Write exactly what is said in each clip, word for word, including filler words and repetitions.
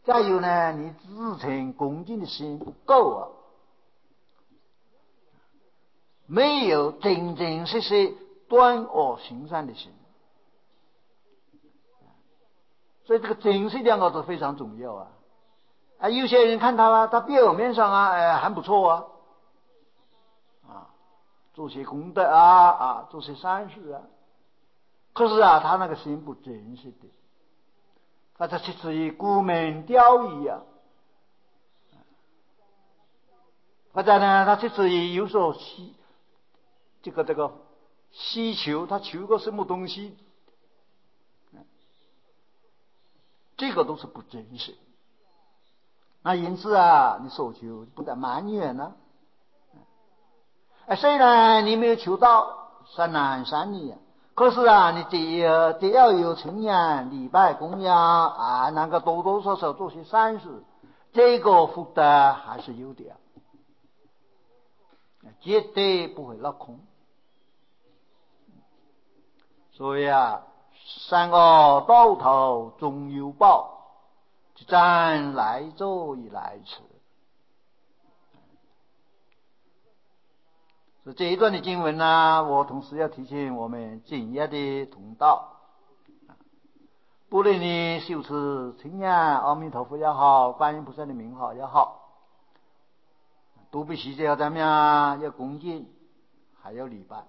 再有呢，你自诚恭敬的心不够啊，没有真真实实断恶行善的心，所以这个真实两个字非常重要啊。啊，有些人看他啊，他表面上啊，哎，还不错啊，啊，做些功德啊，啊，做些善事啊，可是啊，他那个心不真实的，他这是于沽名钓誉啊，或者呢，他是于有所需，这个这个需求，他求个什么东西，这个都是不真实。那因此啊，你所求不得埋怨呢。哎，虽然你没有求到善男善女啊，可是啊，你只要只要有承言、礼拜、供养啊，能够多多少少做些善事，这个福德还是有的，绝对不会落空。所以啊，善恶到头终有报，咱来做与来迟。所以这一段的经文呢，我同时要提醒我们敬业的同道，不论你修持称念阿弥陀佛也好，观音菩萨的名号也好，都必须要怎么样？要恭敬，还要礼拜。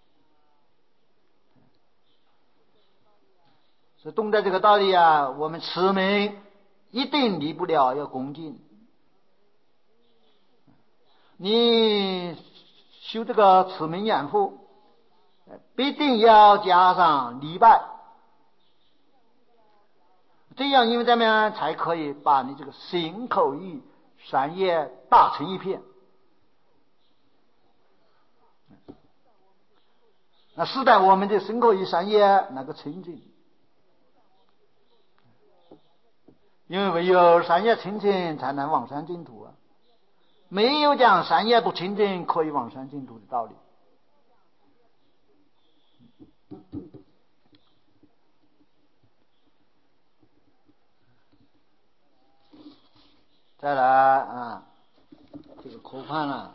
所以懂得这个道理啊，我们持名一定离不了要恭敬。你修这个持名养护，必定要加上礼拜，这样因为怎么样才可以把你这个心口意三业打成一片。那使得我们的心口意三业那个清净，因为唯有三业清净才能往生净土啊，没有讲三业不清净可以往生净土的道理。再来啊，这个科判了，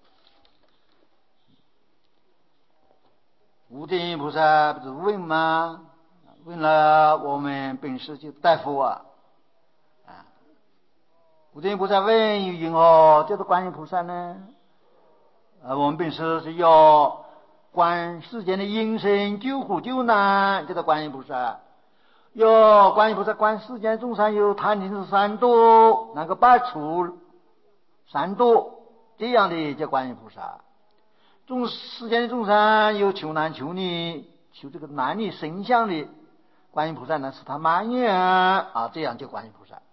无顶菩萨不是问吗？问了我们本师就大夫啊，啊，无顶菩萨问云何叫做观音菩萨呢？啊，我们本师是要观世间的因生救苦救难，叫做观音菩萨。要观音菩萨观世间众生有贪嗔痴三毒，那个八除三毒，这样的叫观音菩萨。众世间的众生有求男求女，求这个男女生相的，观音菩萨呢是他满愿啊，这样叫观音菩萨。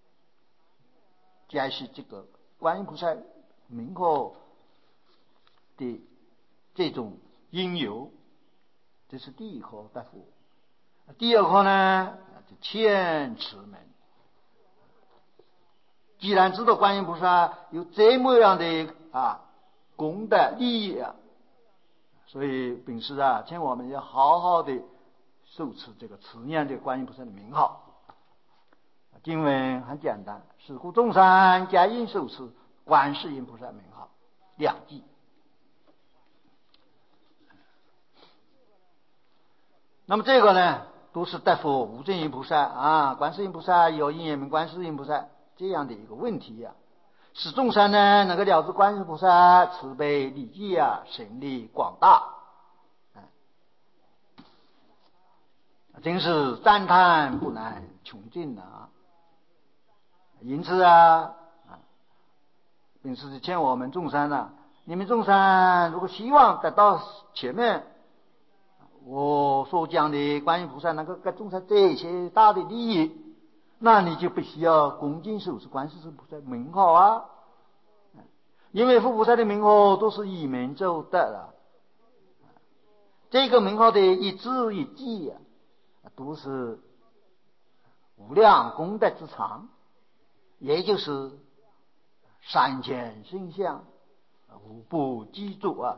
这是这个观音菩萨名号的这种因由，这是第一课大夫。第二课呢，就千持门。既然知道观音菩萨有这么样的啊功德利益啊，所以本师啊，请我们要好好的受持这个持念这个观音菩萨的名号。经文很简单，是故众生皆应受持观世音菩萨名号两句。那么这个呢，都是代佛无正音菩萨啊，观世音菩萨有因缘名观世音菩萨这样的一个问题啊，使众生呢能够了知观世音菩萨慈悲礼记啊，神力广大，啊，真是赞叹不能穷尽啊。因此啊，啊，并是劝我们众生呢、啊，你们众生如果希望得到前面我所讲的观音菩萨能够给众生这些大的利益，那你就必须要恭敬受持观世音菩萨名号啊，因为佛菩萨的名号都是以名咒德的，这个名号的一字一句啊，都是无量功德之长，也就是三千圣相，无不记住啊。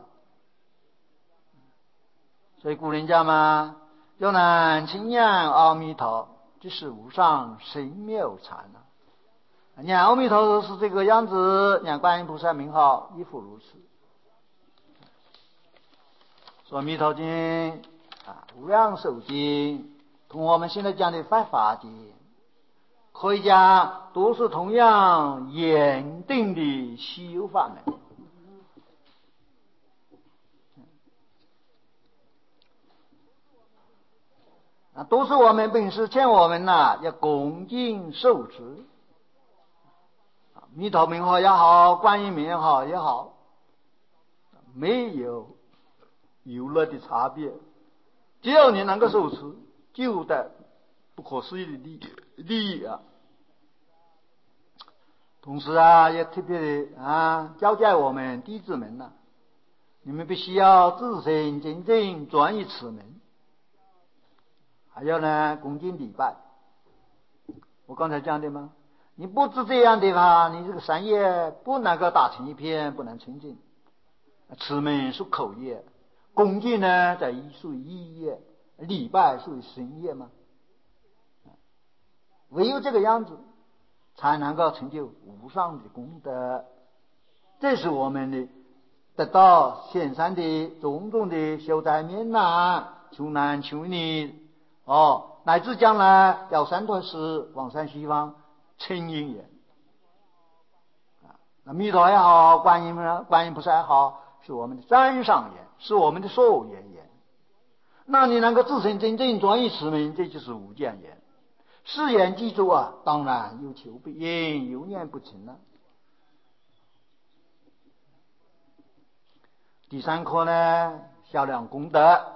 所以古人讲嘛，要能称念阿弥陀，这是无上神妙禅啊。 念阿弥陀佛是这个样子，念观音菩萨名号亦复如此。说弥陀经啊，无量寿经，同我们现在讲的法华经，可以讲都是同样严定的稀有法门。啊，都是我们本师劝我们呐、啊，要恭敬受持。弥陀名号也好，观音名号也好，没有有了的差别。只要你能够受持，就得不可思议的利利益啊。同时啊，也特别的啊，交代我们弟子们呐、啊，你们必须要自身真正专于此门。还要呢，恭敬礼拜。我刚才讲的吗？你不知这样的话，你这个三业不能够打成一片，不能清净。此门属口业，恭敬呢在属于意业，礼拜属于身业嘛。唯有这个样子，才能够成就无上的功德。这是我们的得到显山的种种的修灾免难、求难求逆。哦，乃至将来要三脱时往生西方称因缘啊，那弥陀也好，观音观音菩萨也好，是我们的真上缘，是我们的寿缘缘。那你能够自身真正专于此门，这就是无间缘。誓言记住啊，当然有求必应，有念不成了。第三课呢，小量功德。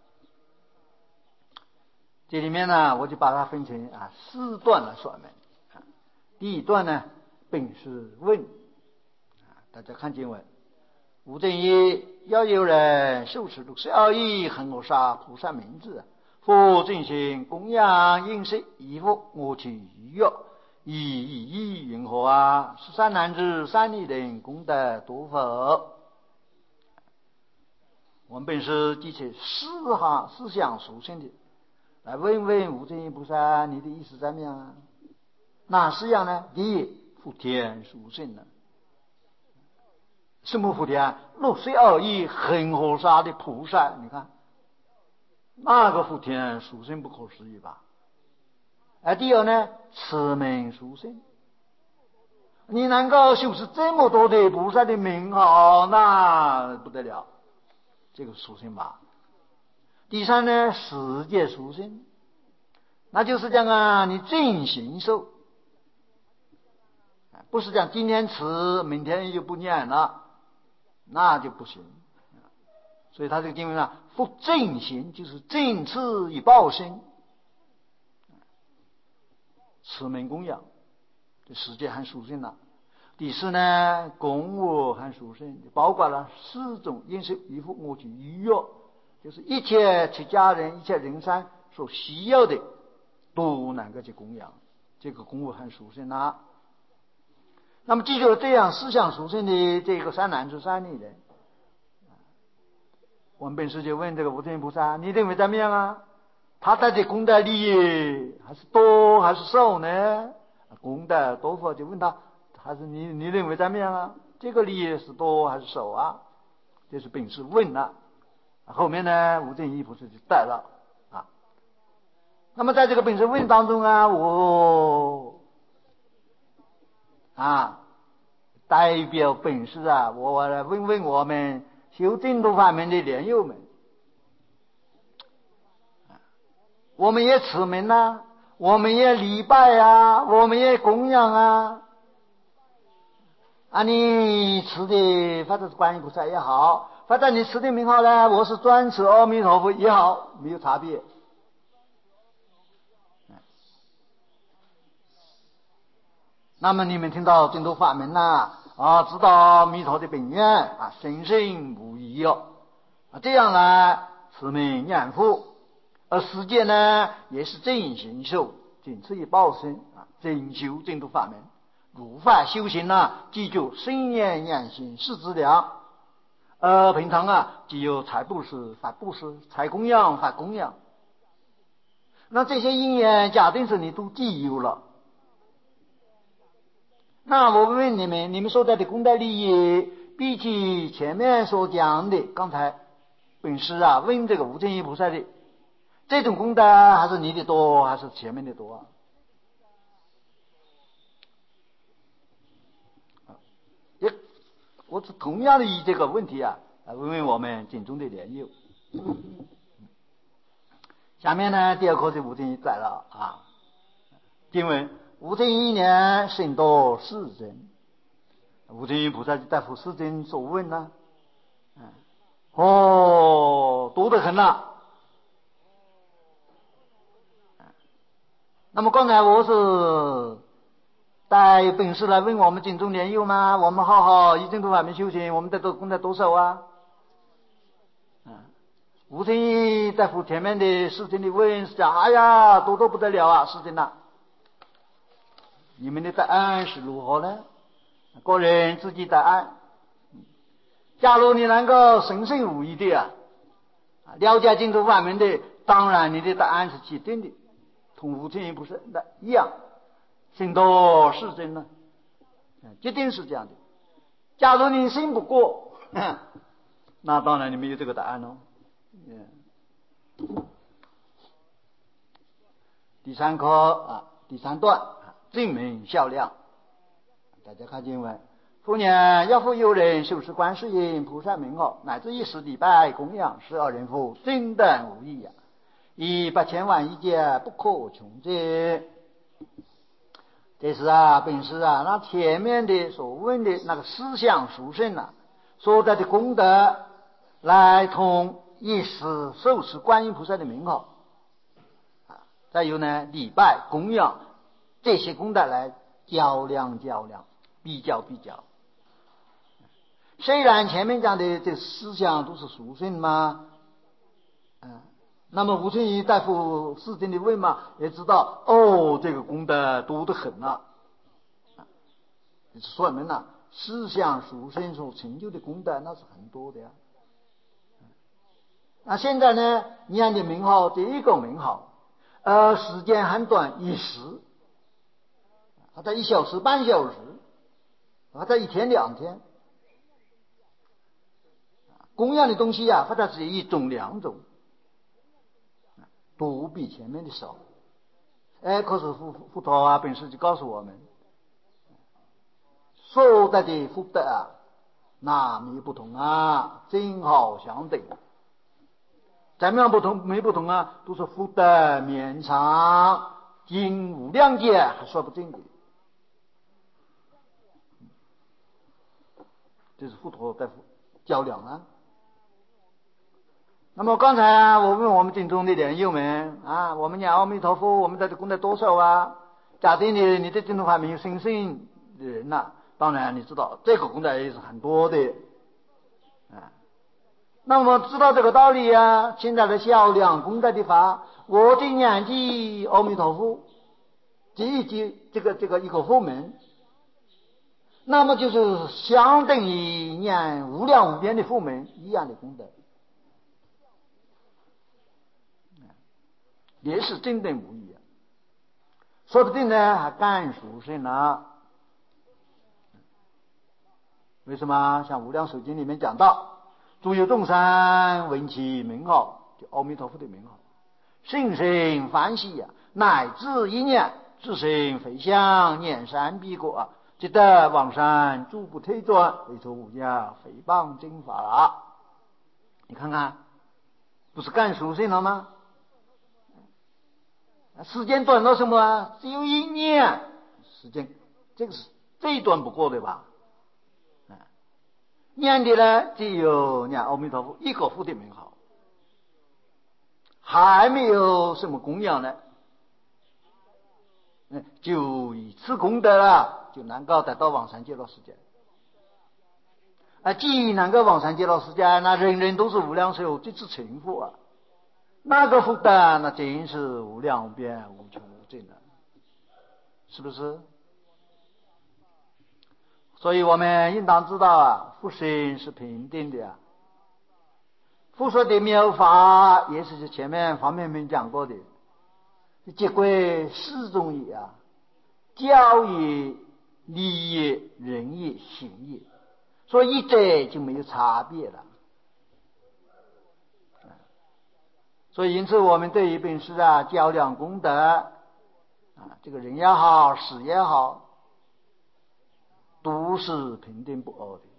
这里面呢，我就把它分成啊四段来说明。啊，第一段呢，本是问，啊，大家看经文：无正一，要有人受持六十二亿恒河沙菩萨名字，复进行供养饮食衣服我去娱乐，以以以云何啊？十三男子三女人功德多否？我们本是记起四行四项属性的。来问问无正一菩萨，你的意思怎么样啊？哪四样呢？第一，福田属性呢？什么福田？六十二亿恒河沙的菩萨，你看那个福田属性不可思议吧？而第二呢，慈名属性，你能够修持这么多的菩萨的名号，那不得了，这个属性吧。第三呢，世界属性，那就是讲啊，你正行受，不是讲今天吃，明天就不念了，那就不行。所以他这个经文啊，复正行就是正次以报身，持名供养，这世界含属性了。第四呢，供物含属性，包括了四种饮食衣服我去娱乐。就是一切出家人、一切人山所需要的，都能够去供养，这个供物很属性啊。那么记住了这样四项属性的这个三男子三女人，我们本师就问这个无正菩萨，你认为怎么样啊？他带的功德利益还是多还是少呢？功德多否？就问他，还是你你认为怎么样啊？这个利益是多还是少啊？这是本师问了。后面呢，无正一菩萨就带了啊。那么在这个本师问当中啊，我啊代表本师啊，我来问问我们修净土法门的莲友们，我们也持名啊，我们也礼拜啊，我们也供养啊。啊，你持的或者是观音菩萨也好，或者你持的名号呢，我是专持阿弥陀佛也好，没有差别。那么你们听到净土法门啦，啊，知道弥陀的本愿啊，深深无疑哦。啊，这样呢，持名念佛，而世界呢，也是正行修，仅此一报身啊，真修净土法门。如法修行呢，记住身言言行是资粮，呃，平常啊，只有财布施、法布施、财供养、法供养。那这些因缘假定是你都具有了， 那我问问你们，你们所得的功德利益，比起前面所讲的，刚才本师啊问这个无尽意菩萨的这种功德，还是你的多，还是前面的多啊？也，我是同样的以这个问题啊，来问问我们经中的莲友。下面呢，第二课是无尽意载了啊。经文：无尽一年甚多世人。无尽意菩萨就代复世人所问呢、啊，嗯，哦，多得很呐。那么刚才我是带本事来问我们经中莲友吗？我们好好以净土法门修行，我们得到功德多少啊？啊，无尽意在复前面的世间的问是讲，哎呀，多多不得了啊，世间呐。你们的答案是如何呢？个人自己答案。假如你能够深深无疑的啊，了解净土法门的，当然你的答案是确定的，同无尽意不是的一样，甚多世人呢，决定是这样的。假如你信不过，那当然你没有这个答案喽。第三课啊，第三段证明效量。大家看经文：复年要复有人修持观世音菩萨名号，乃至一时礼拜供养十二人佛，真等无异呀，以八千万亿劫不可穷尽。这是啊，本是啊，那前面的所问的那个思想殊胜啊，所得的功德，来同一时受持观音菩萨的名号啊，再有呢礼拜供养这些功德来较量较量，比较比较。虽然前面讲的这思想都是殊胜嘛，嗯，那么无尽意大夫世间的问嘛，也知道哦，这个功德多得很啊，说明了思想殊胜所成就的功德那是很多的呀。那现在呢，念的名号第一个名号，呃，时间很短，一时，它在一小时、半小时，它在一天、两天。供养的东西啊，或者是一种、两种，都比前面的少。哎，可是佛佛陀啊，本师就告诉我们，所得的福德啊，那没不同啊，正好相等。怎么样不同？没不同啊，都是福德绵长，经无量劫还说不尽的。这是佛陀在较量啊。那么刚才啊，我问我们经中的莲友们啊，我们念阿弥陀佛，我们的功德多少啊？假定你你对净土法门有深信的人呐、啊，当然你知道这个功德也是很多的啊。那么知道这个道理啊，现在的较量功德的法，我的念记阿弥陀佛，这一句这个这个一个佛门，那么就是相等于念无量无边的佛门一样的功德。也是真等无疑啊，说不定呢还更殊胜呢。为什么？像《无量寿经》里面讲到，诸有众生闻其名号，就阿弥陀佛的名号，心生欢喜呀、啊，乃至一念自身回向念三彼国啊，即得往生诸不退转，为出无量诽谤正法。你看看，不是更殊胜了吗？时间短到什么啊？只有一年时间，这个是最短不过的吧？念的呢，只有念阿弥陀佛一个佛的名号，还没有什么供养呢，就以此功德了，就能够得到往生极乐世界。啊，既能够往生极乐世界，那人人都是无量寿这次成佛啊。那个福德那真是无量无边无穷无尽的，是不是？所以我们应当知道啊，福生是平定的啊。佛说的妙法也是前面方面面讲过的，结归四种也啊，教也理业、人业、行业，所以一者就没有差别了。所以因此我们对于本师啊较量功德啊，这个人也好，事也好，都是平等不二的。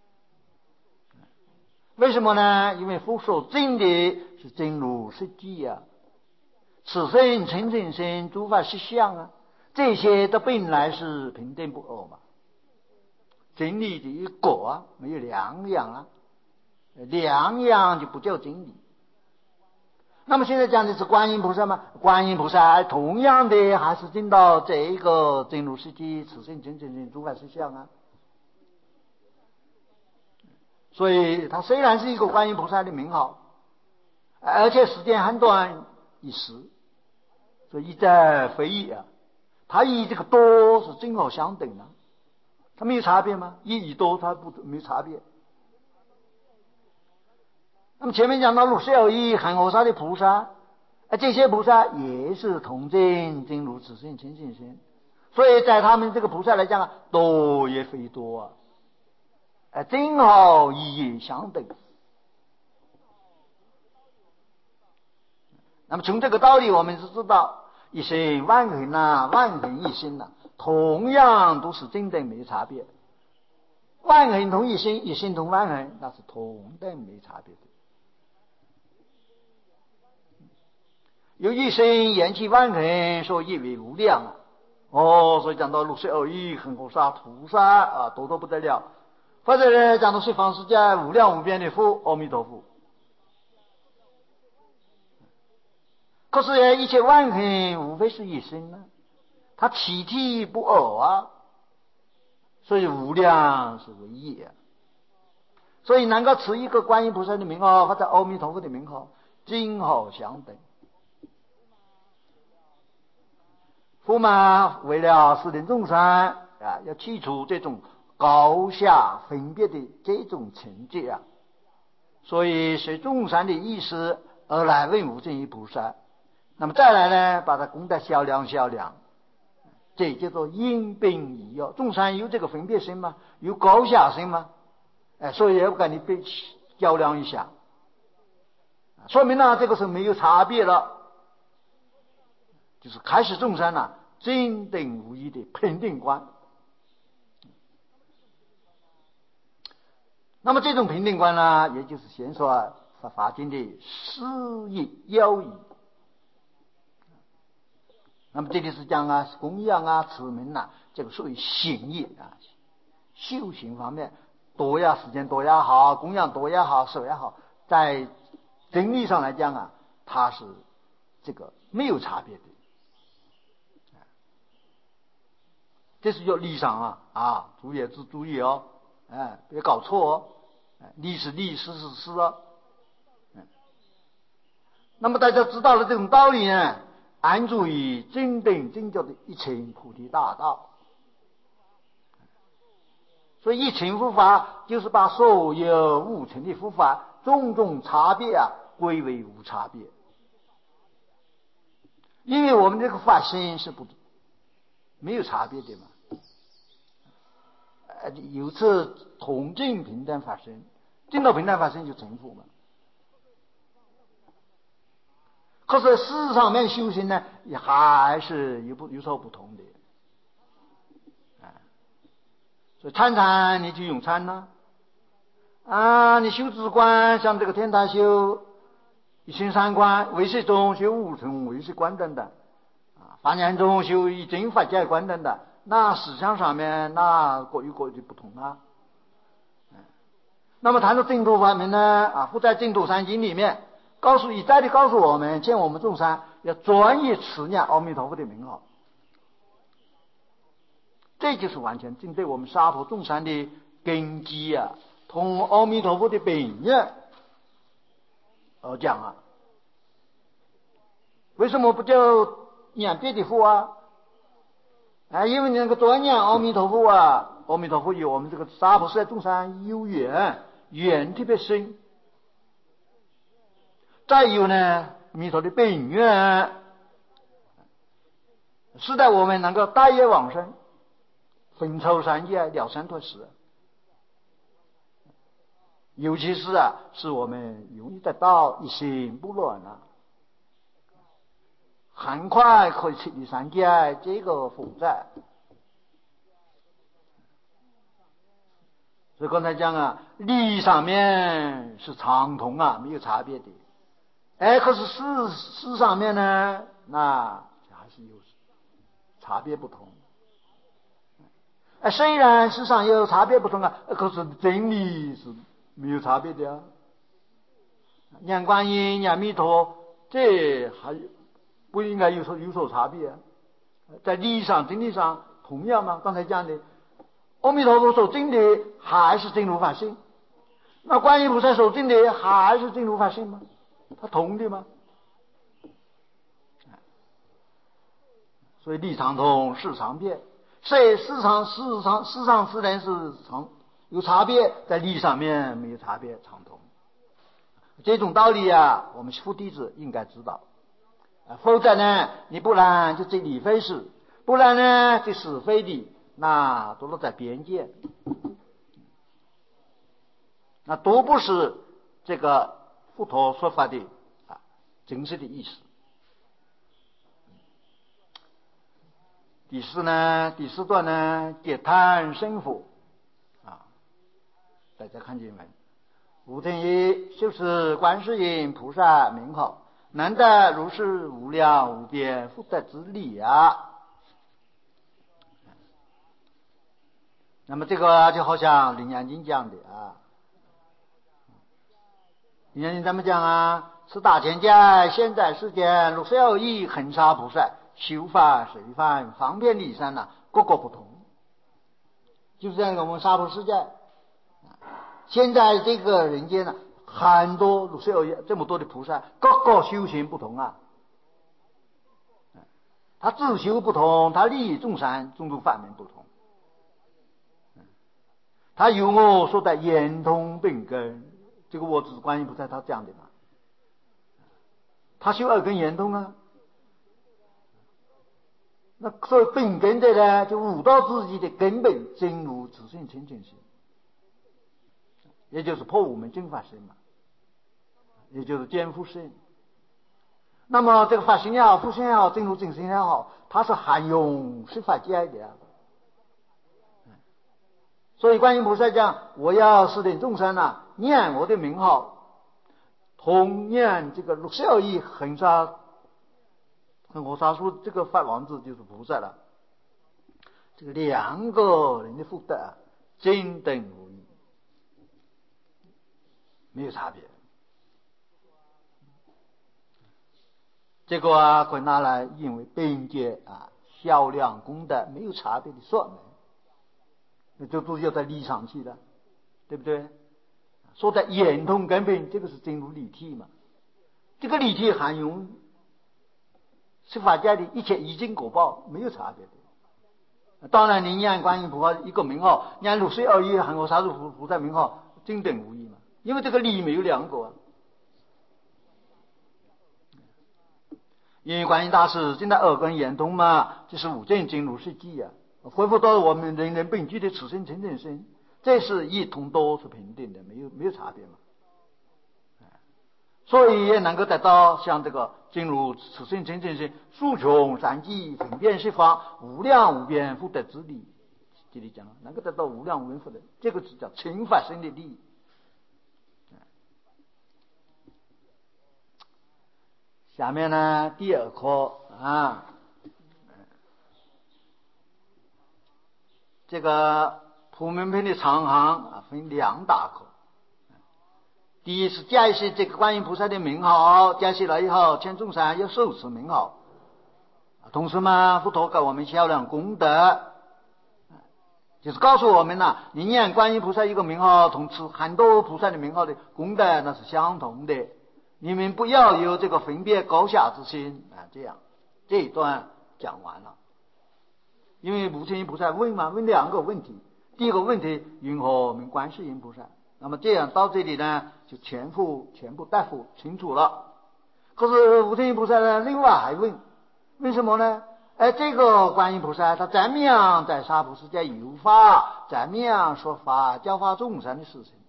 为什么呢？因为佛所证的是真如实际啊，此生成成生诸法实相啊，这些都本来是平等不二嘛，真理的一个啊，没有两样啊，两样就不叫真理。那么现在讲的是观音菩萨吗？观音菩萨同样的还是证到这一个真如实际，此生成成生诸法实相啊。所以他虽然是一个观音菩萨的名号，而且时间很短一时，所以一再非议啊。他与这个多是正好相等的，他没有差别吗？一与多他不没有差别。那么前面讲到六十二亿恒河沙的菩萨，这些菩萨也是同证真如此生清净身，所以在他们这个菩萨来讲啊，多也非多啊。呃，正好意义相等。那么从这个道理，我们是知道一生万恒呐，万恒一生呐，同样都是真等没差别。万恒同一生，一生同万恒，那是同等没差别的。有一生言其万恒，说一为无量啊。哦，所以讲到六十二亿恒河沙菩萨啊，多多不得了。或者呢，讲到十方世界无量无边的佛，阿弥陀佛。可是一切万恒无非是一生呢，它体体不二啊，所以无量是唯一啊。所以能够持一个观音菩萨的名号或者阿弥陀佛的名号，正好相等。佛嘛，为了使令众生啊，要去除这种高下分别的这种情节啊，所以随众生的意识而来问无正一菩萨。那么再来呢，把它功德销量销量，这叫做因病一要。众生有这个分别心吗？有高下心吗？哎，所以要跟你被较量一下，说明呢这个是没有差别了，就是开始众生呢、啊、真等无异的平等观。那么这种平等观呢，也就是先说法华经的事业要义。那么这里是讲啊，供养啊、持名啊，这个属于行业啊，修行方面多呀，时间多也好，供养多也好，少也好，在真理上来讲啊，它是这个没有差别的。这是叫理上啊啊，注意注注意哦，哎，别搞错哦，理是理，事是事哦。那么大家知道了这种道理呢，安住于真等正觉的一乘菩提大道。所以一乘佛法就是把所有无乘的佛法种种差别啊归为无差别，因为我们这个法身是不没有差别的嘛，呃，有次同证平等法身，证到平等法身就成佛嘛。可是事实上面修行呢，也还是有不有所不同的。所以参禅你就用禅呢，啊，你修止观，像这个天台修一心三观，唯识中修五乘唯识观等等，啊，法念中修一真法界观等等，那思想上面那各有各的不同啊。那么谈到净土法门呢，啊，佛在净土三经里面告诉一再的告诉我们，见我们众生要专一持念阿弥陀佛的名号。这就是完全针对我们娑婆众生的根基啊，同阿弥陀佛的本愿而讲啊。为什么不叫念别的佛啊？啊，因为你那个专念阿弥陀佛啊，阿弥陀佛与我们这个娑婆世界众生有缘，缘特别深。再有呢，弥陀的本愿，使得我们能够大业往生。 分抽三界了三脱事，尤其是啊，使我们容易得到一心不乱啊，很快可以彻底三界这个负债。所以刚才讲啊，理上面是相同啊，没有差别的。哎，可是事事上面呢，那还是有差别不同。哎，虽然世上有差别不同啊，可是真理是没有差别的啊。念观音、念弥陀，这还不应该有所有所差别啊。在理上、真理上同样嘛。刚才讲的，阿弥陀佛所证的还是真如法性，那观音菩萨所证的还是真如法性吗？它同的吗？所以理常同，事常变。所以市场市场市场之人是常有差别，在理上面没有差别，常同。这种道理啊，我们佛弟子应该知道。否则呢，你不然就这理非是，不然呢就是非理，那都落在边界，那都不是这个佛陀说法的啊真实的意思。第四呢，第四段呢，解叹生佛啊，大家看见没？无天一修持观世音菩萨名号，难得如是无量无边福德之力啊！那么这个就好像《楞严经》讲的啊，《楞严经》怎么讲啊？此大千界现在世间六十有亿恒沙菩萨修法随法方便利善呐，各个不同。就是这样，我们娑婆世界，现在这个人间呢，很多六十有亿这么多的菩萨，各个修行不同啊。他自修不同，他利益众生种种法门不同。他有我说的圆通并根，这个我只是观音菩萨他讲的嘛。他修二根圆通啊，那所以并根的呢，就悟到自己的根本真如自性清净心，也就是破我们正法身嘛，也就是见佛身。那么这个法性也好，佛性也好，真如真心也好，它是含有十法界的。所以观音菩萨讲，我要使令众生啊念我的名号，同念这个六十二亿恒沙恒河沙数这个法王子就是菩萨了。这个两个人的福德啊，真等无异，没有差别。这个啊，可以拿来因为并界啊，销量功德没有差别的说明。那就都要在理上去了，对不对？说在圆通根本，这个是真如理体嘛。这个理体含有十法界的一切已经果报，没有差别的。当然，你念观音菩萨一个名号，念六十二亿恒河沙数菩萨名号，真等无异嘛。因为这个理没有两个啊。因为观音大师现在耳根圆通嘛，这是五正真如实际啊。恢复到我们人人本具的此生清净心，这是一同都是平等的，没有没有差别嘛。所以也能够得到像这个进入此生清净心，数穷三际分辨十方无量无边福德之力。这里讲能够得到无量无边福德，这个是叫清法身的利益。下面呢，第二课啊。这个普门品的长行啊，分两大课。第一是解释这个观音菩萨的名号，解释了以后，劝众生要受持名号。同时嘛，佛陀给我们销量功德，就是告诉我们呐、啊，你念观音菩萨一个名号，同持很多菩萨的名号的功德那是相同的。你们不要有这个分别高下之心啊！这样，这一段讲完了。因为无天音菩萨问嘛，问两个问题。第一个问题，云何名观世音菩萨？那么这样到这里呢，就全部全部答复清楚了。可是无天音菩萨呢，另外还问，为什么呢？ 哎，这个观音菩萨他怎么样在娑婆世界有法，怎么样说法教化众生的事情，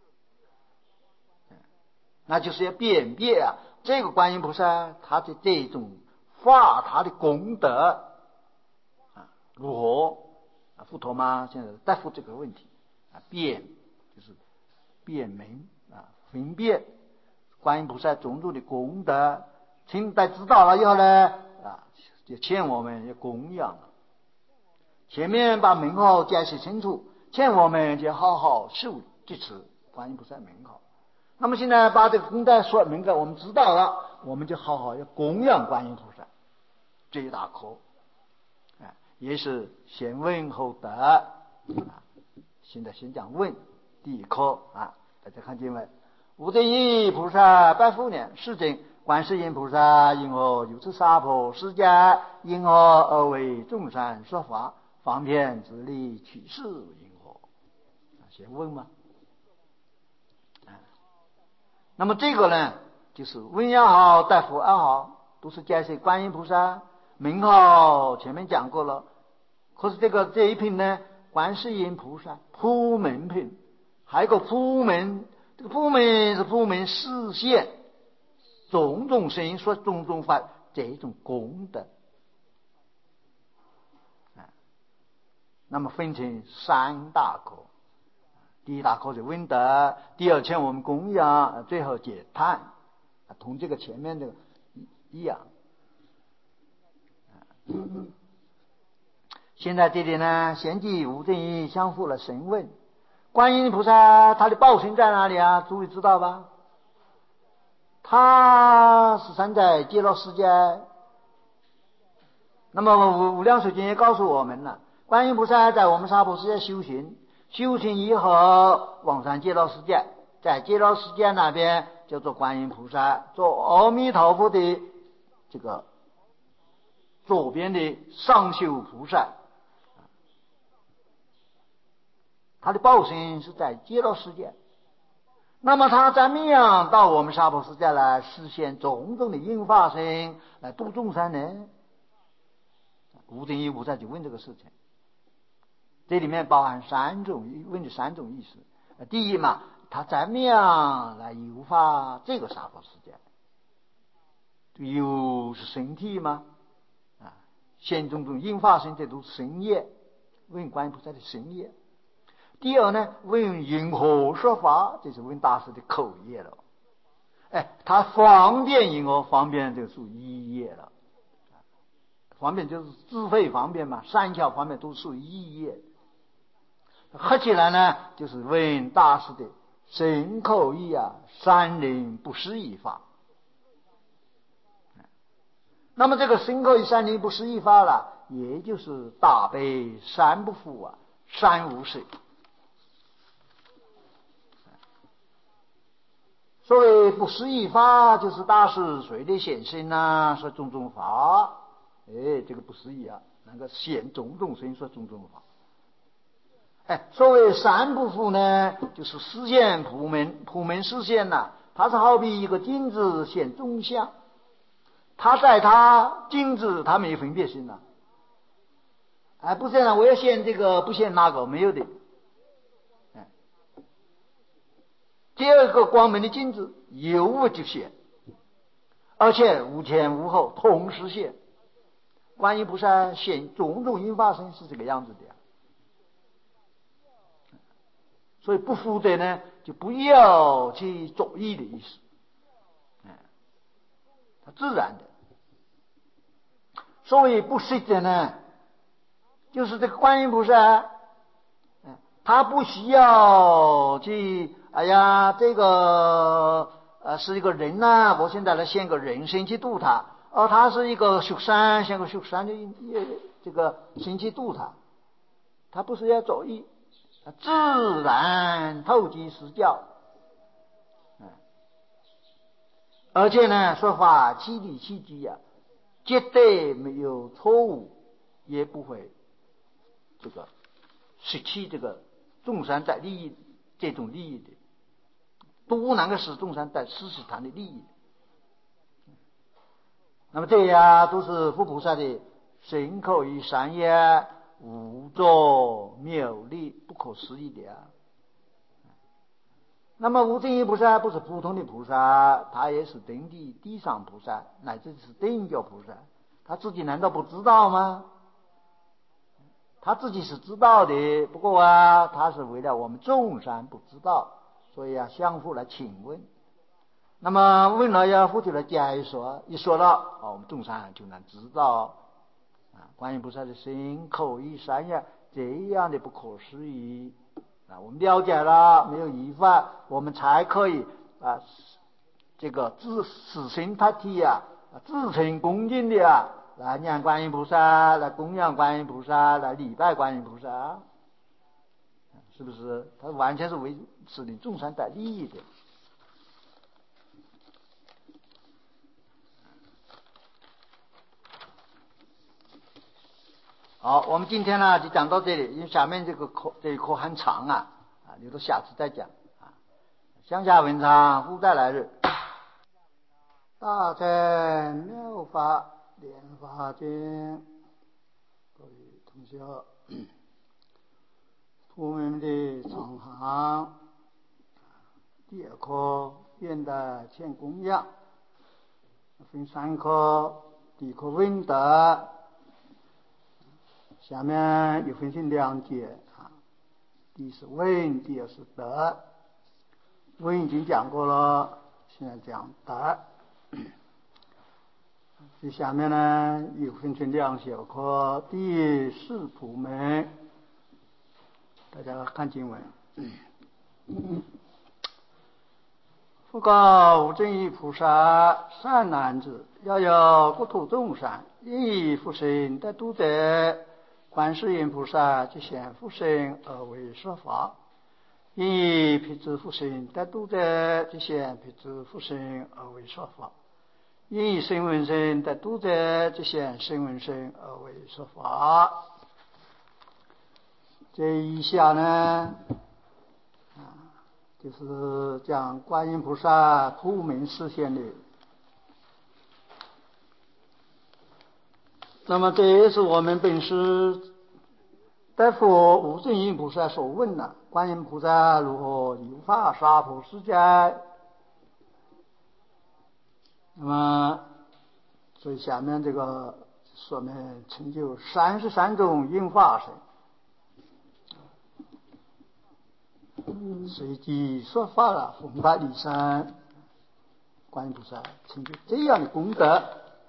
那就是要辨别啊，这个观音菩萨他的这种法，他的功德啊如何啊？佛陀嘛，现在答复这个问题啊，辨就是辨明啊，分辨观音菩萨种种的功德，清代知道了以后呢，啊，就劝我们要供养了。前面把名号解释清楚，劝我们就好好受这次观音菩萨名号。那么现在把这个功德说明了，我们知道了，我们就好好要供养观音菩萨，这一大课，啊，也是先问后得啊。现在先讲问，第一课啊，大家看经文。无尽意菩萨拜复年，世经观世音菩萨因何如此娑婆世界？因何而为众生说法？方便之力取世因何？先问嘛。那么这个呢，就是问也好，答复也好，都是解释观音菩萨名号，前面讲过了。可是这个这一品呢，观世音菩萨普门品，还有一个普门，这个普门是普门示现种种声音说种种法这种功德。那么分成三大科，第一大科是问德，第二劝我们供养，最后解叹，同这个前面的一样。现在这里呢，贤记无正义相互了审问，观音菩萨他的报身在哪里啊？诸位知道吧？他是生在极乐世界。那么无量寿经也告诉我们了，观音菩萨在我们娑婆世界修行，修行以后往上极乐世界，在极乐世界那边叫做观音菩萨，做阿弥陀佛的这个左边的上修菩萨，他的报身是在极乐世界。那么他怎么样到我们娑婆世界来实现种种的应化身来度众生呢？无尽意菩萨就问这个事情，这里面包含三种问的三种意思。第一嘛，他怎么样来诱发这个娑婆世界？有是身体吗？啊，现种种应化身，这都是身业，问观音菩萨的身业。第二呢，问因何说法，这是问大师的口业了。哎，他方便因何？方便就属意业了。方便就是智慧方便嘛，善巧方便都属于意业。合起来呢，就是问大师的身口意啊，三灵不思议法。那么这个身口意三灵不思议法了，也就是大悲三不负啊，三无事。所谓不思议法，就是大师随的显身啊，说种种法。哎，这个不思议啊，那个显种种身说种种法。哎，所谓三不负呢，就是实现普门，普门实现呐、啊，它是好比一个镜子显众相，它在它镜子它没有分别心呐、啊，哎，不是这样，我要显这个不显那个，没有的。哎，第二个光明的镜子有物就显，而且无前无后同时显。观音菩萨显种种应化身是这个样子的呀，所以不负的呢，就不要去作意的意思，哎，它自然的。所谓不实的呢，就是这个观音菩萨，哎，他不需要去，哎呀，这个呃是一个人呐、啊，我现在来现个人身去度他。而他是一个畜生，像个畜生的这个心去度他，他不是要走意，自然透机实教，而且呢说法七理七机啊，绝对没有错误，也不会这个失去这个众生在利益这种利益的，都能够使众生在施使他的利益。那么这呀都是佛菩萨的身口意三业无着妙理，不可思议的啊。那么无尽意菩萨不是普通的菩萨，他也是登地地上菩萨，乃至是定觉菩萨，他自己难道不知道吗？他自己是知道的，不过啊，他是为了我们众生不知道，所以啊，相互来请问。那么问了要佛就来解说，一说了，哦，我们众生就能知道啊，观音菩萨的身口意三业这样的不可思议啊，我们了解了，没有疑惑，我们才可以啊，这个自死心塌地啊，自诚恭敬的啊，来念观音菩萨，来供养观音菩萨，来礼拜观音菩萨，是不是？他完全是为使你众生得利益的。好，我们今天呢就讲到这里，因为下面这个课这一课很长啊，啊，留到下次再讲啊。向下文章，复再来日。 大乘妙法莲华经，各位同学，我们的长行第二课愿的欠供养，分三课，第一课问答。下面又分成两节啊，第一是问，第二是答。问已经讲过了，现在讲答。这下面呢又分成两小课，第四部门，大家看经文。复告无尽意菩萨：善男子，要有国土众生，因以复生得度者，观世音菩萨即现复生而为说法；因以辟支复生得度者，即现辟支复生而为说法；因以声闻身得度者，即现声闻身而为说法。这一下呢，啊，就是讲观音菩萨普门示现的。那么这也是我们本师代佛无尽意菩萨所问的：观音菩萨如何有法杀婆世界？那么所以下面这个说明成就三十三种应化身，随即说法了，弘法利生，观音菩萨成就这样的功德。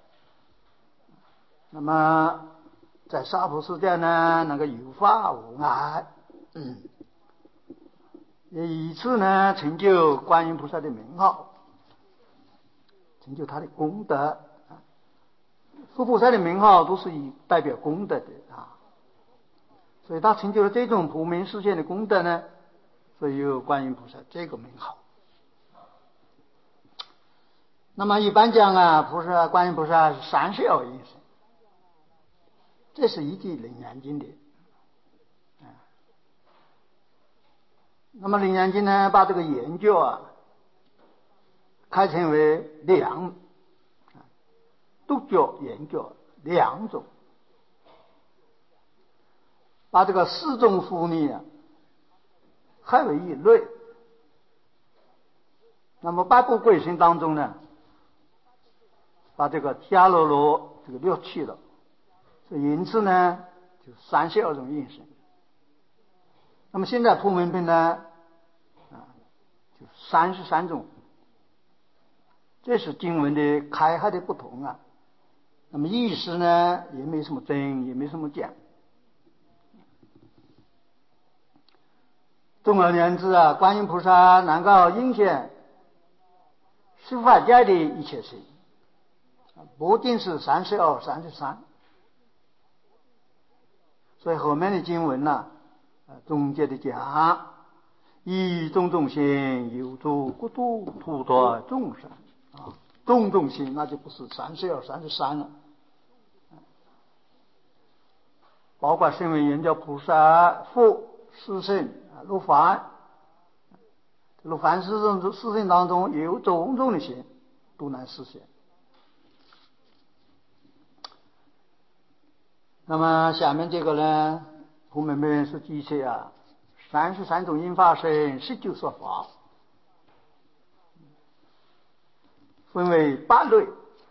那么在娑婆世界呢，那个有法无碍，嗯，也以此呢成就观音菩萨的名号，成就他的功德。佛菩萨的名号都是以代表功德的啊，所以他成就了这种普门示现的功德呢，所以有观音菩萨这个名号。那么一般讲啊，菩萨观音菩萨是三十二应身，这是一句楞严经的。那么楞严经呢，把这个研究啊开成为两独觉研究两种，把这个四种福利啊合为一类。那么八部贵行当中呢，把这个迦罗罗这个略去了，所以因此呢就三十二种应身。那么现在普门品呢啊就三十三种，这是经文的开合的不同啊。那么意思呢也没什么争，也没什么讲。总而言之啊，观音菩萨能够应现十法界的一切身，不定是三十二、三十三。所以后面的经文呢，总结的讲，以种种心有助国土普度众生啊，种种心那就不是三十二、三十三了。包括声闻缘觉菩萨、佛、四圣、六凡，六凡四圣四圣当中也有种种的心都能实现。 那么下面这个呢，普门门是记起啊，三十三种因法身，十九说法，分为八类。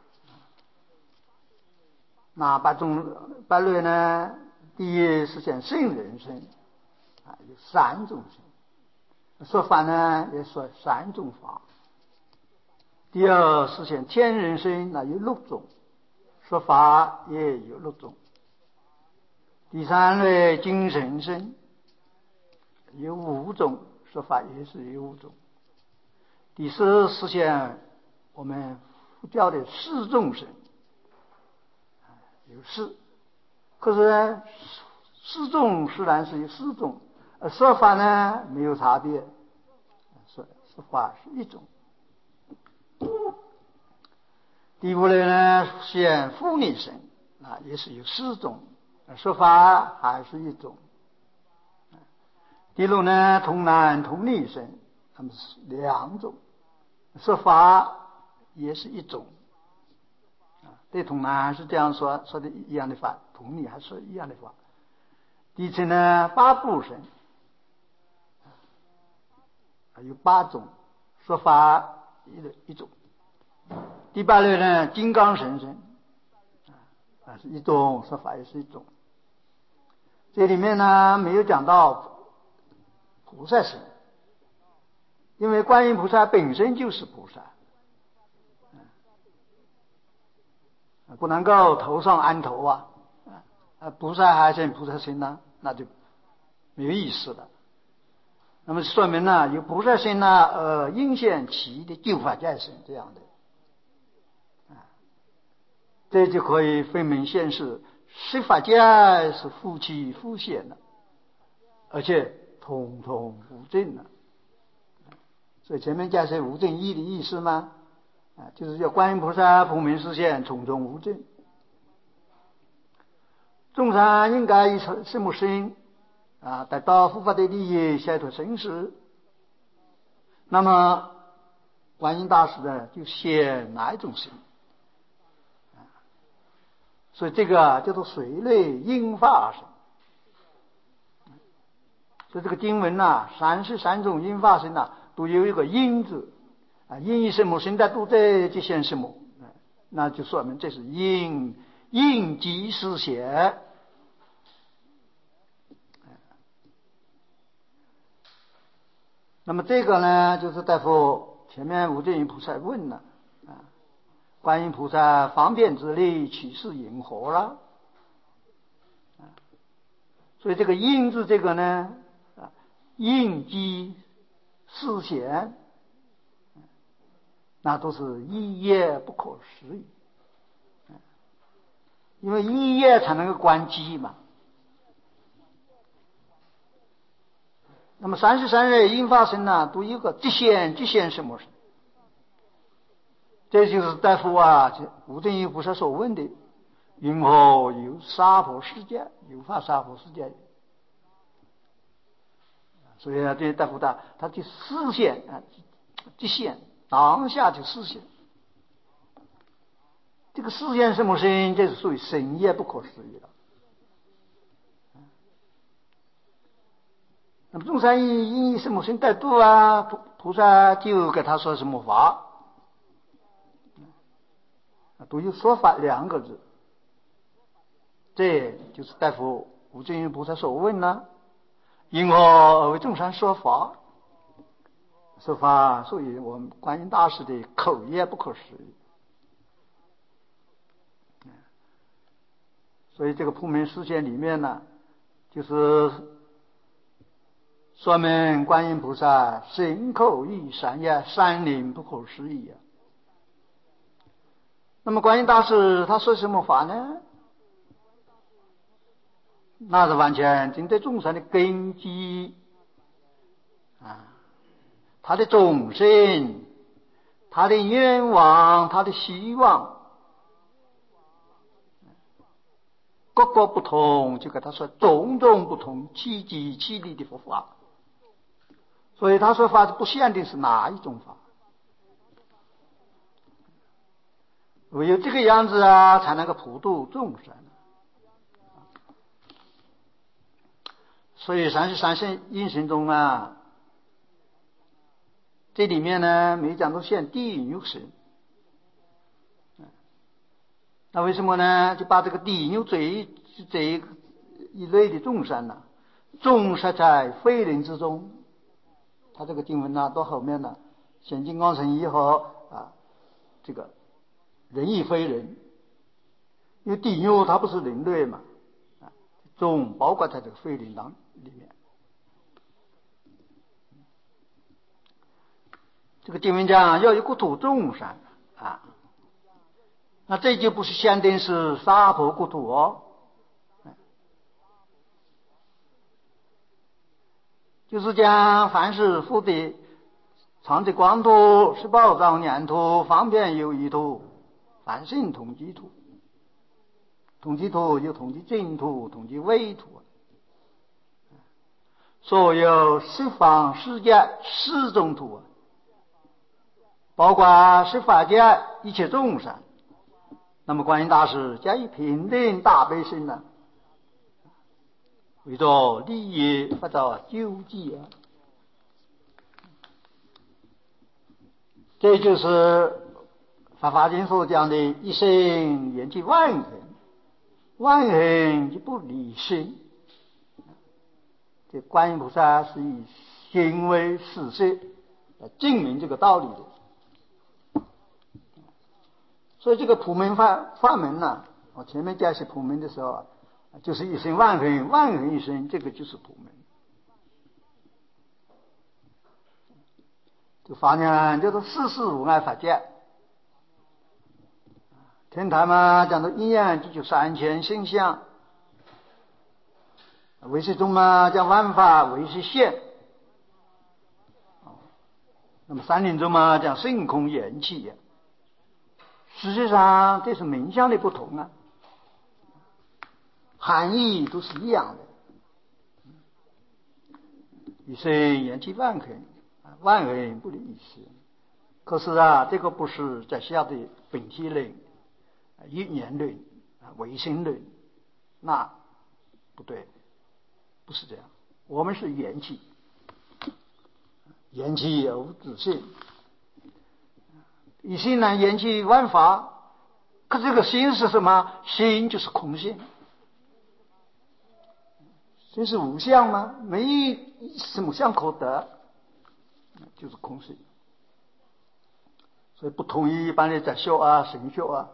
哪八种八类呢？第一是讲圣人身啊，有三种身，说法呢也说三种法。第二是讲天人身，那有六种，说法也有六种。第三类精神身有五种，说法也是有五种。第四是讲我们佛教的四众身，有四，可是呢，四众虽然是有四种，而说法呢没有差别，说说法是一种。第五类呢，现妇女身啊，也是有四种，说法还是一种。第六呢，童男童女身，他们是两种，说法也是一种。对童男是这样说，说的一样的法；童女还说一样的法。第七呢，八部身，有八种，说法一一种。第八类呢，金刚神身，啊是一种，说法也是一种。这里面呢没有讲到菩萨身，因为观音菩萨本身就是菩萨，不能够头上安头啊，啊菩萨还是菩萨身呢，那就没有意思了。那么说明呢，有菩萨身呢，呃，应现其的救法界身这样的。这就可以分明显示十法界是夫妻复现的，而且统统无证的。所以前面讲是无证义的意思吗？啊，就是要观音菩萨普明示现，从中无证。众生应该以什么身啊，得到佛法的利益，解脱生死。那么观音大师呢，就现哪一种身？所以这个叫做水类应化身。所以这个经文呐，三十三种应化身呐，都有一个应字啊，应以什么身的都在即现什么，那就说明这是应应即实现。那么这个呢，就是大夫前面无证云菩萨问了啊，观音菩萨方便之力岂是因何了？所以这个应字这个呢，啊，应机示现，那都是一业不可思议，因为一业才能够观机嘛。那么三十三类应化身呢，都有个即现即现什么身？这就是大夫啊，无证云菩萨所问的：云何有娑婆世界，有法娑婆世界？所以啊，这大夫他他就示现啊，即现当下就示现。这个示现什么身？这是属于神业不可思议了。那么众生因以什么身带度啊？菩菩萨就给他说什么法？都有说法两个字，这就是大夫无证云菩萨所问呢：因何而为众生说法？说法属于我们观音大师的口业不可思议。所以这个普门示现里面呢，就是说明观音菩萨身口意三业三灵不可思议啊。那么观音大师他说什么法呢？那是完全针对众生的根基啊，他的众生，他的愿望，他的希望，各个不同，就给他说种种不同，契机契理的佛法。所以他说法不限定是哪一种法，唯有这个样子啊，才能够普度众生。 所以三十三现因行中啊，这里面呢每讲都现地引入神。那为什么呢？就把这个地引入这一这一一类的众生呢，种植在非人之中。他这个经文呢，到后面呢，显金刚乘以后啊，这个人亦非人，因为地牛它不是人类嘛，啊，种包括在这个非人当里面。这个经文讲要有国土众生啊，那这就不是限定是娑婆国土哦，就是讲凡是福德常寂光土、十宝藏念土、方便有余土、凡圣同居土。同居土有同居净土、同居微土，所有十方世界四种土，包括十法界一切众生。那么观音大师加以平等大悲心呢，为着利益发到救济啊，这就是法华经所讲的一生延续万恒，万恒就不离心。这观音菩萨是以行为实施来证明这个道理的。所以这个普门法法门呢，我前面解释普门的时候啊，就是一生万恒，万恒一生，这个就是普门。这法呢叫做世事无碍法界。天台嘛讲到一念即就三千性相，唯识中嘛讲万法唯是现，那么三论中嘛讲性空缘起。实际上这是名相的不同啊，含义都是一样的。一生延续万恒，万恒不离一时。可是啊，这个不是在下的本体论、一念论、唯心论，那不对，不是这样。我们是缘起，缘起而无自性。一心呢缘起万法，可这个心是什么？心就是空性。心是无相吗？没什么相可得，就是空性。所以不同于一般的在修啊、神修啊，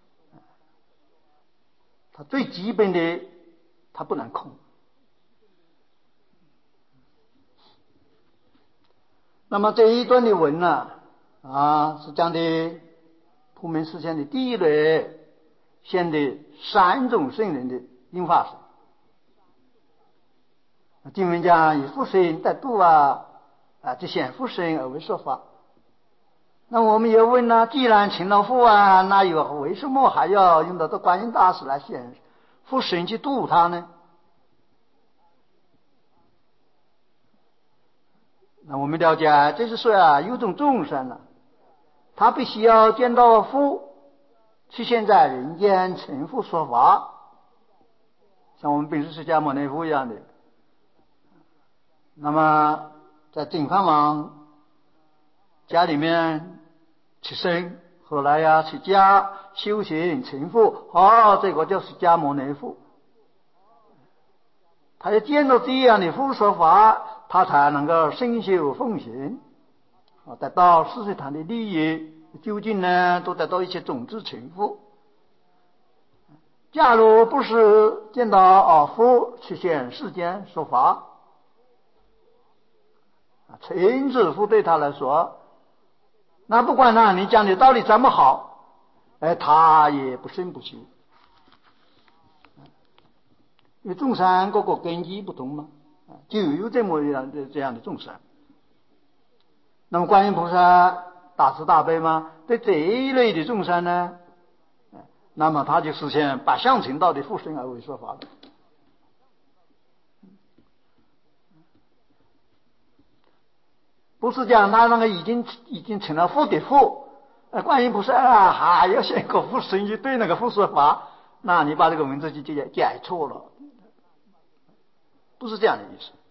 它最基本的它不能空。那么这一段的文呢，啊，是讲的普门实现的第一类现的三种圣人的应化身。经文讲以福身得度啊，啊，就显福身而为说法。那我们也问呢，既然成了福啊，那有为什么还要用到这观音大师来显福身去度他呢？那我们了解，这是说啊，有种众生啊，他必须要见到福，去现在人间成佛说法，像我们本师释迦牟尼佛一样的。那么在净饭王家里面去生，后来呀去家修行成佛，哦，这个叫释迦牟尼佛。他要见到这样的佛说法，他才能够身修奉行，得到世界堂的利益，究竟呢都得到一些种子成佛。假如不是见到啊佛出现世间说法，成智佛对他来说，那不管呢你讲的道理怎么好，哎，他也不胜不去。因为众生各个根基不同嘛，就有这么样的这样的众生。那么观音菩萨大慈大悲嘛，对这一类的众生呢，那么他就实现八相成道的复身而为说法了。不是讲他那个已经已经成了佛的佛，呃，观音菩萨啊还要现个复身去对那个佛说法，那你把这个文字就解解错了。 不是这样的意思。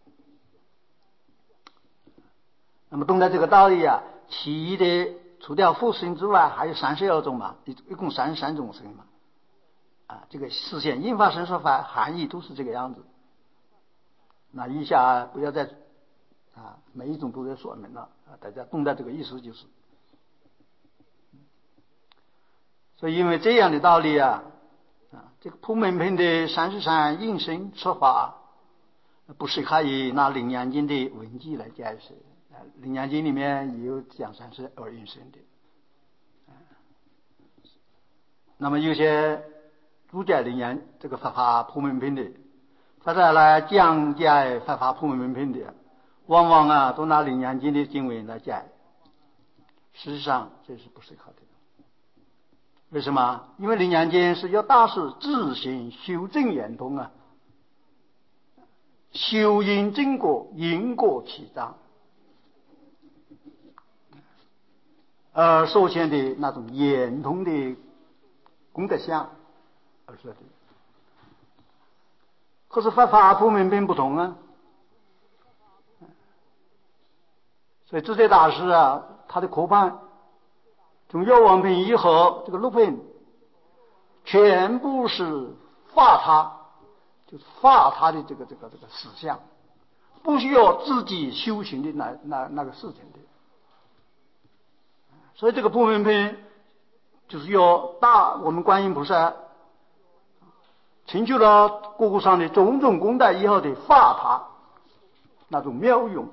那么懂得这个道理啊，其余的除掉复心之外，还有三十二种嘛，一一共三十三种声嘛。啊，这个实现应发生说法含义都是这个样子。那以下不要再啊，每一种都在说明了啊，大家懂得这个意思就是。所以因为这样的道理啊，啊，这个普门品的三十三应声说法，不是可以拿《楞严经》的文句来解释。啊，《楞严经》里面也有讲三十二应声的。啊，那么有些注解楞严这个佛法普门品的，他再来讲解佛法普门品的，往往啊都拿《楞严经》的经文来解。事实上这是不是可的？为什么？因为《楞严经》是要大师自行修正圆通啊，修因正果，因果起章，而所现的那种圆通的功德相而说的。可是佛法普门品不同啊，所以智者大师啊，他的科判从药王品以后，这个六品全部是化他，就是化他的这个这个这个思想，不需要自己修行的那那那个事情的。所以这个普门品就是要大我们观音菩萨成就了国上的种种功德以后的化他那种妙用。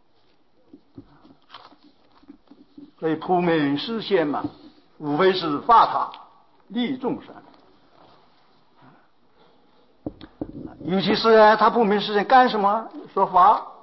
所以普门示现嘛，无非是化他利众生。尤其是他普门示现干什么？说法。